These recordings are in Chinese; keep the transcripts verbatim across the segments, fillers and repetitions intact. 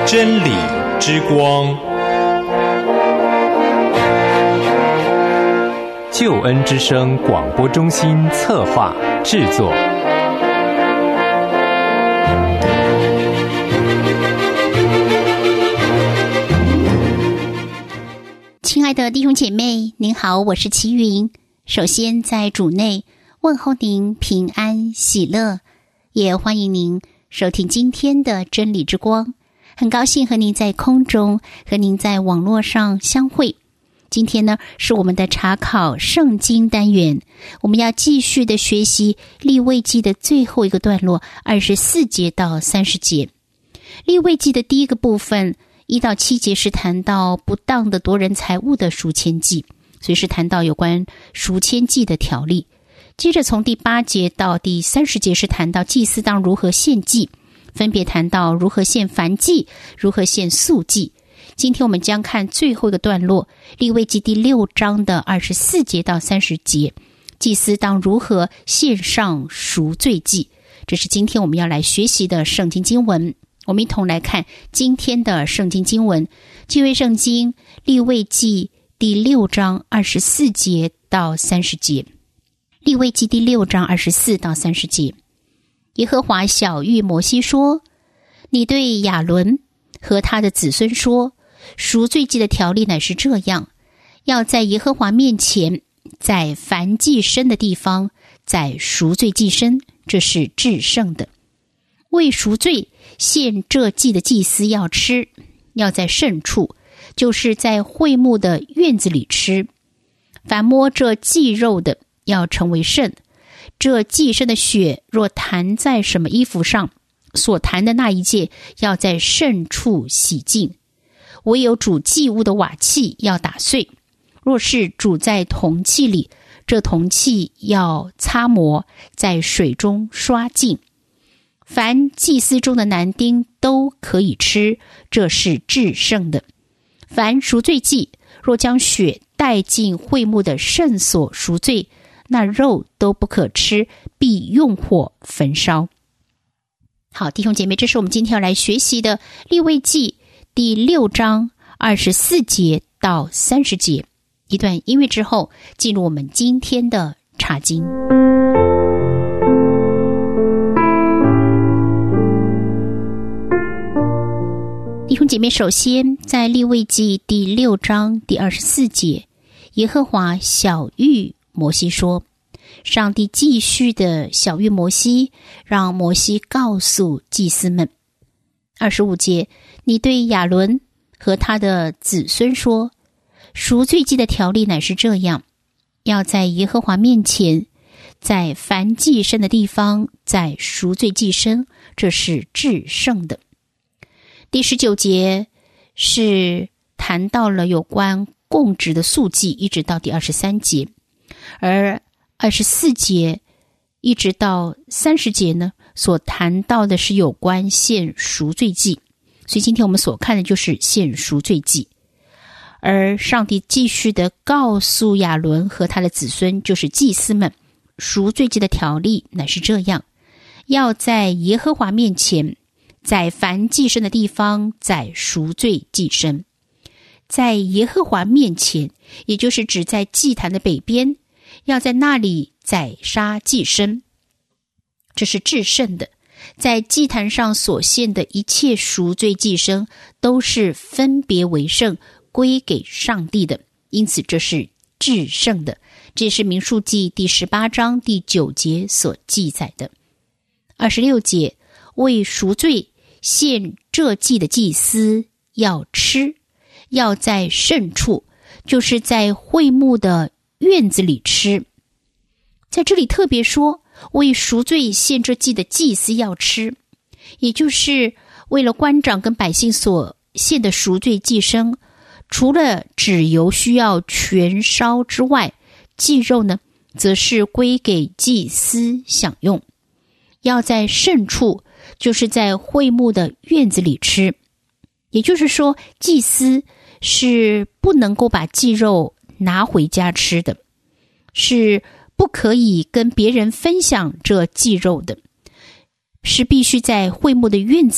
真理之光，救恩之声广播中心策划制作。 亲爱的弟兄姐妹，您好，我是齐云。首先在主内问候您平安喜乐，也欢迎您收听今天的真理之光。很高兴和您在空中和您在网络上相会。今天呢是我们的查考圣经单元，我们要继续的学习利未记的最后一个段落二十四节到三十节。利未记的第一个部分一到七节是谈到不当的夺人财物的赎愆祭，所以是谈到有关赎愆祭的条例。接着从第八节到第三十节是谈到祭司当如何献祭，分别谈到如何献燔祭，如何献素祭。今天我们将看最后一个段落，利未记第六章的二十四节到三十节，祭司当如何献上赎罪祭。这是今天我们要来学习的圣经经文。我们一同来看今天的圣经经文，旧约圣经利未记第六章二十四节到三十节。利未记第六章二十四到三十节，耶和华晓谕摩西说，你对亚伦和他的子孙说，赎罪祭的条例乃是这样，要在耶和华面前，在燔祭牲的地方，在赎罪祭牲，这是至圣的。为赎罪献这祭的祭司要吃，要在圣处，就是在会幕的院子里吃。凡摸这祭肉的，要成为圣。这祭牲的血若弹在什么衣服上，所弹的那一件要在圣处洗净。唯有煮祭物的瓦器要打碎，若是煮在铜器里，这铜器要擦磨，在水中刷净。凡祭司中的男丁都可以吃，这是至圣的。凡赎罪祭，若将血带进会幕的圣所赎罪，那肉都不可吃，必用火焚烧。好，弟兄姐妹，这是我们今天要来学习的利未记第六章二十四节到三十节。一段音乐之后，进入我们今天的查经。弟兄姐妹，首先在利未记第六章第二十四节，耶和华晓谕摩西说，上帝继续的晓谕摩西，让摩西告诉祭司们。二十五节，你对亚伦和他的子孙说，赎罪祭的条例乃是这样，要在耶和华面前，在燔祭牲的地方，在赎罪祭牲，这是至圣的。第十九节是谈到了有关供职的素祭，一直到第二十三节，而二十四节一直到三十节呢，所谈到的是有关献赎罪祭，所以今天我们所看的就是献赎罪祭。而上帝继续的告诉亚伦和他的子孙，就是祭司们，赎罪祭的条例乃是这样，要在耶和华面前，在燔祭牲的地方，在赎罪祭牲。在耶和华面前，也就是指在祭坛的北边，要在那里宰杀祭牲，这是至圣的。在祭坛上所献的一切赎罪祭牲，都是分别为圣，归给上帝的，因此这是至圣的。这是民数记第十八章第九节所记载的。二十六节，为赎罪献这祭的祭司要吃，要在圣处，就是在会幕的院子里吃。在这里特别说，为赎罪献这祭的祭司要吃，也就是为了官长跟百姓所献的赎罪祭牲，除了脂油需要全烧之外，祭肉呢，则是归给祭司享用。要在圣处，就是在会幕的院子里吃。也就是说，祭司是不能够把祭肉拿回家吃的，是不可以跟别人分享这祭肉的，是必须在会幕的院子里，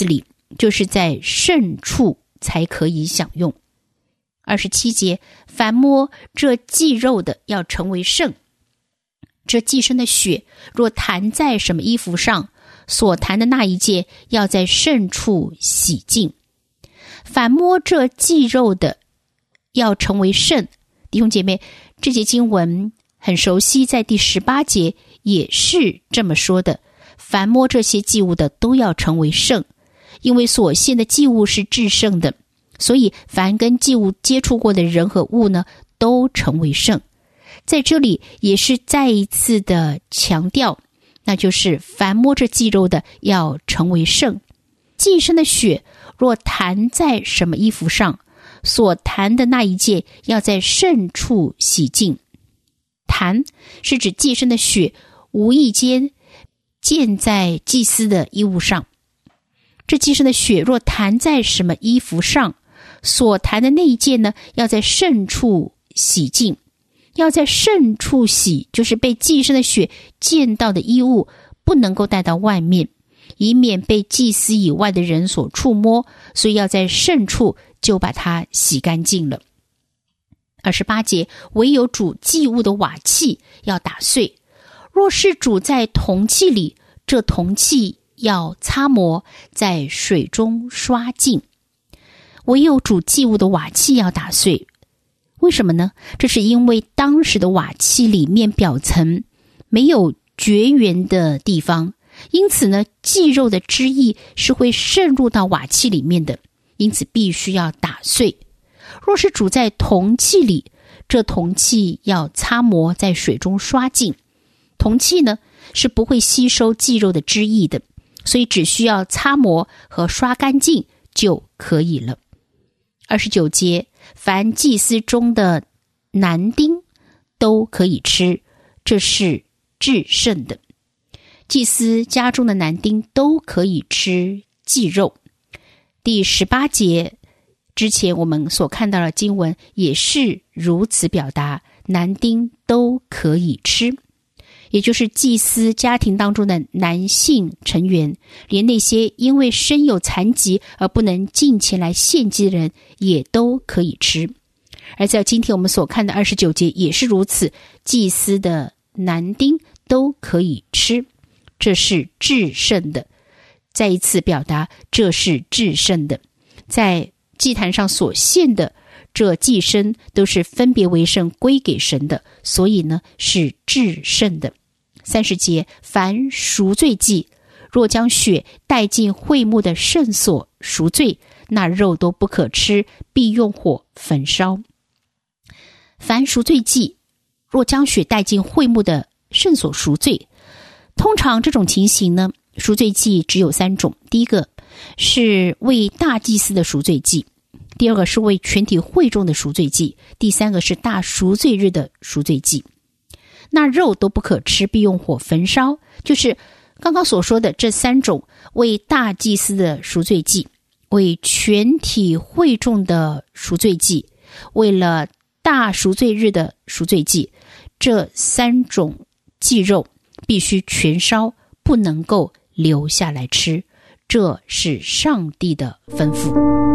就是在圣处才可以享用。二十七节，凡摸这祭肉的要成为圣，这祭牲的血若弹在什么衣服上，所弹的那一件要在圣处洗净。凡摸这祭肉的要成为圣，弟兄姐妹，这节经文很熟悉，在第十八节也是这么说的，凡摸这些祭物的都要成为圣，因为所献的祭物是至圣的，所以凡跟祭物接触过的人和物呢，都成为圣。在这里也是再一次的强调，那就是凡摸着祭肉的要成为圣。祭牲的血若弹在什么衣服上，所弹的那一件要在圣处洗净。弹是指祭牲的血无意间溅在祭司的衣物上，这祭牲的血若弹在什么衣服上，所弹的那一件呢，要在圣处洗净。要在圣处洗，就是被祭牲的血溅到的衣物不能够带到外面，以免被祭司以外的人所触摸，所以要在圣处就把它洗干净了。二十八节，唯有煮祭物的瓦器要打碎，若是煮在铜器里，这铜器要擦磨，在水中刷净。唯有煮祭物的瓦器要打碎，为什么呢？这是因为当时的瓦器里面表层没有绝缘的地方，因此呢，祭肉的汁液是会渗入到瓦器里面的，因此必须要打碎。若是煮在铜器里，这铜器要擦磨，在水中刷净。铜器呢，是不会吸收祭肉的汁液的，所以只需要擦磨和刷干净就可以了。二十九节，凡祭司中的男丁都可以吃，这是至圣的。祭司家中的男丁都可以吃祭肉。第十八节之前我们所看到的经文也是如此表达，男丁都可以吃，也就是祭司家庭当中的男性成员，连那些因为身有残疾而不能进前来献祭的人也都可以吃。而在今天我们所看的二十九节也是如此，祭司的男丁都可以吃，这是至圣的。再一次表达，这是至圣的。在祭坛上所献的这祭牲都是分别为圣归给神的，所以呢是至圣的。三十节，凡赎罪祭，若将血带进会幕的圣所赎罪，那肉都不可吃，必用火焚烧。凡赎罪祭，若将血带进会幕的圣所赎罪，通常这种情形呢，赎罪祭只有三种。第一个是为大祭司的赎罪祭，第二个是为全体会众的赎罪祭，第三个是大赎罪日的赎罪祭。那肉都不可吃，必用火焚烧，就是刚刚所说的这三种为大祭司的赎罪祭，为全体会众的赎罪祭，为了大赎罪日的赎罪祭，这三种祭肉必须全烧，不能够留下来吃，这是上帝的吩咐。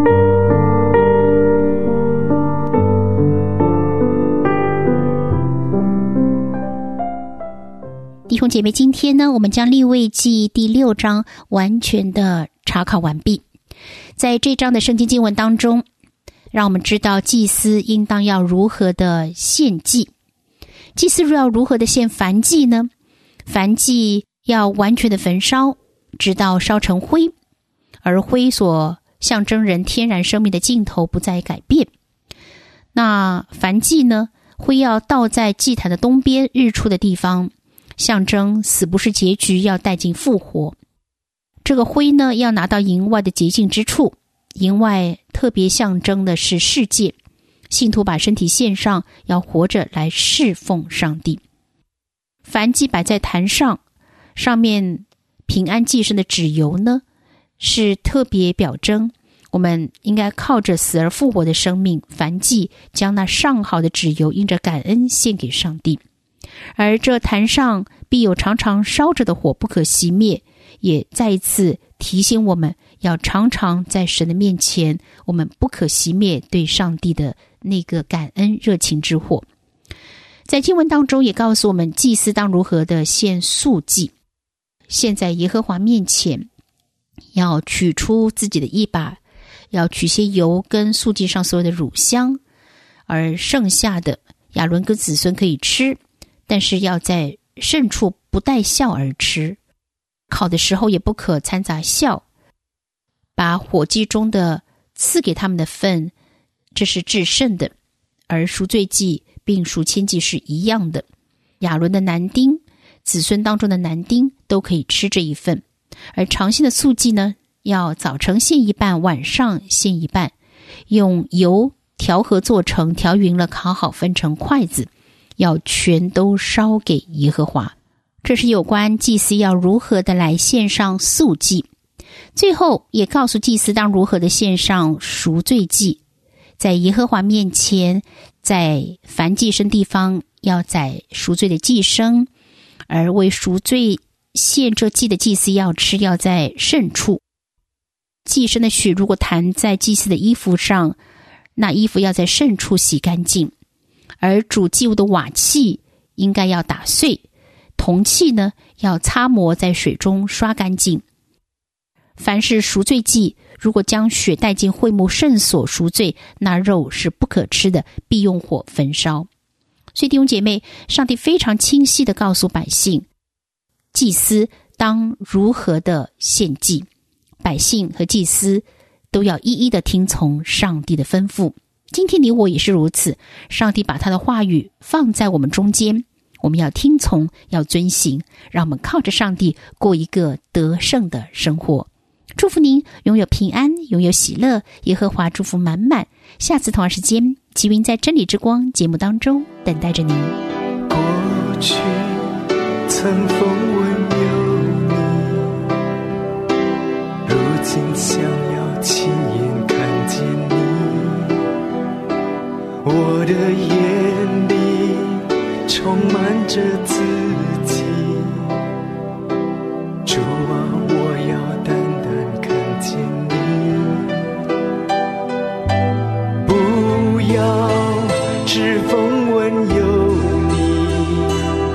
弟兄姐妹，今天呢，我们将利未记第六章完全的查考完毕。在这章的圣经经文当中，让我们知道祭司应当要如何的献祭。祭司要如何的献燔祭呢？燔祭要完全的焚烧，直到烧成灰，而灰所象征人天然生命的尽头不再改变。那燔祭呢，灰要倒在祭坛的东边日出的地方，象征死不是结局，要带进复活。这个灰呢，要拿到营外的洁净之处，营外特别象征的是世界，信徒把身体献上，要活着来侍奉上帝。燔祭摆在坛上，上面平安祭牲的脂油呢，是特别表征我们应该靠着死而复活的生命，燔祭将那上好的脂油因着感恩献给上帝。而这坛上必有常常烧着的火，不可熄灭， 也再一次提醒我们要常常在神的面前，我们不可熄灭对上帝的那个感恩热情之火。在经文当中也告诉我们，祭司当如何的献素祭，献在耶和华面前，要取出自己的一把，要取些油跟素祭上所有的乳香，而剩下的亚伦跟子孙可以吃，但是要在圣处不带酵而吃，烤的时候也不可掺杂酵，把火祭中的赐给他们的份，这是至圣的。而赎罪祭并赎愆祭是一样的，亚伦的男丁，子孙当中的男丁都可以吃这一份。而常献的素祭呢，要早晨献一半，晚上献一半，用油调和做成，调匀了烤好分成筷子，要全都烧给耶和华。这是有关祭司要如何的来献上素祭。最后也告诉祭司当如何的献上赎罪祭，在耶和华面前，在凡祭牲地方要宰赎罪的祭牲，而为赎罪献这祭的祭司要吃，要在圣处。祭牲的血如果弹在祭司的衣服上，那衣服要在圣处洗干净。而煮祭物的瓦器应该要打碎，铜器呢要擦磨在水中刷干净。凡是赎罪祭，如果将血带进会幕圣所赎罪，那肉是不可吃的，必用火焚烧。所以弟兄姐妹，上帝非常清晰地告诉百姓，祭司当如何的献祭，百姓和祭司都要一一的听从上帝的吩咐。今天你我也是如此，上帝把他的话语放在我们中间，我们要听从，要遵行，让我们靠着上帝过一个得胜的生活。祝福您拥有平安，拥有喜乐，耶和华祝福满满。下次同样时间，齐云在真理之光节目当中等待着您。 过去曾风闻有你，如今想要亲眼看见你。我的眼里充满着自己，主啊，我要单单看见你。不要只风闻有你，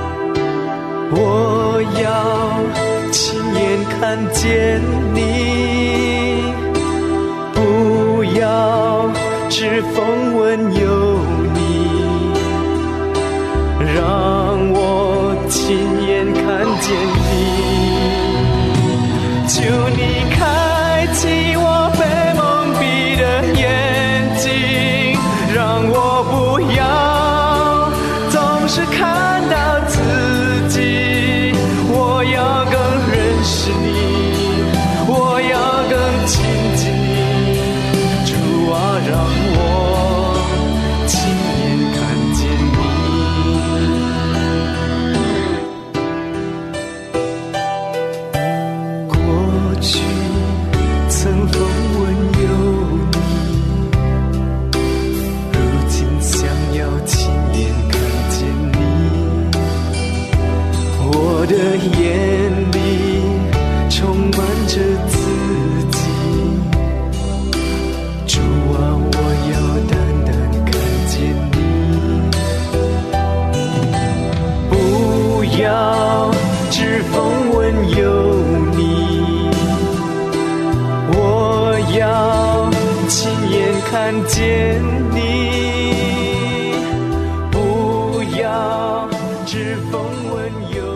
我要亲眼看见你。不要只风闻有你，让我亲眼看见你。求你开启我被蒙蔽的眼睛，让我不要总是看到自己，我要更认识你，我要更亲近你。主啊，让我亲眼看见你。过去曾风闻有你，如今想要亲眼看见你。我的眼里充满着自己，主啊，我要单单看见你。不要只风闻有你，我要亲眼看见你。不要只风闻有